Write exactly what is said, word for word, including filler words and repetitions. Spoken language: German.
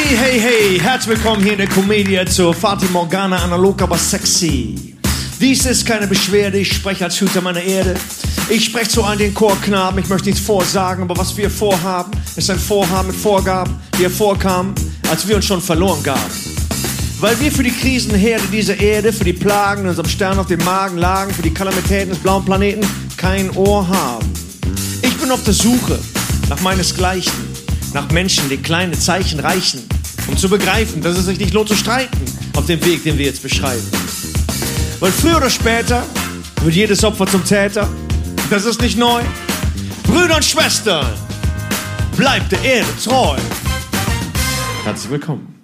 Hey, hey, hey, herzlich willkommen hier in der Komödie zur Fata Morgana, analog aber sexy. Dies ist keine Beschwerde, ich spreche als Hüter meiner Erde. Ich spreche zu all den Chorknaben, ich möchte nichts vorsagen, aber was wir vorhaben, ist ein Vorhaben mit Vorgaben, die hervorkamen, als wir uns schon verloren gaben. Weil wir für die Krisenherde dieser Erde, für die Plagen in unserem Stern auf dem Magen lagen, für die Kalamitäten des blauen Planeten kein Ohr haben. Ich bin auf der Suche nach meinesgleichen, nach Menschen, die kleine Zeichen reichen, um zu begreifen, dass es sich nicht lohnt zu streiten auf dem Weg, den wir jetzt beschreiten. Weil früher oder später wird jedes Opfer zum Täter. Das ist nicht neu. Brüder und Schwestern, bleibt der Erde treu. Herzlich willkommen.